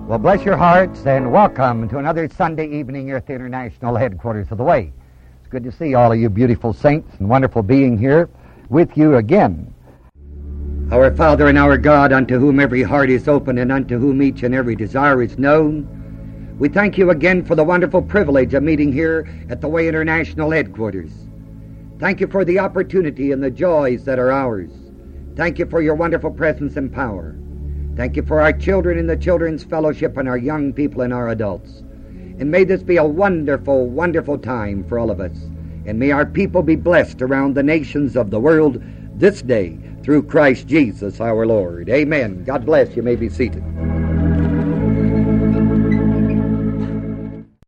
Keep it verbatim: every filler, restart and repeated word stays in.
Well, bless your hearts and welcome to another Sunday evening here at the International Headquarters of the Way. It's good to see all of you beautiful saints and wonderful being here with you again. Our Father and our God, unto whom every heart is open and unto whom each and every desire is known, we thank you again for the wonderful privilege of meeting here at the Way International Headquarters. Thank you for the opportunity and the joys that are ours. Thank you for your wonderful presence and power. Thank you for our children in the Children's Fellowship and our young people and our adults. And may this be a wonderful, wonderful time for all of us. And may our people be blessed around the nations of the world this day through Christ Jesus our Lord. Amen. God bless you. You may be seated.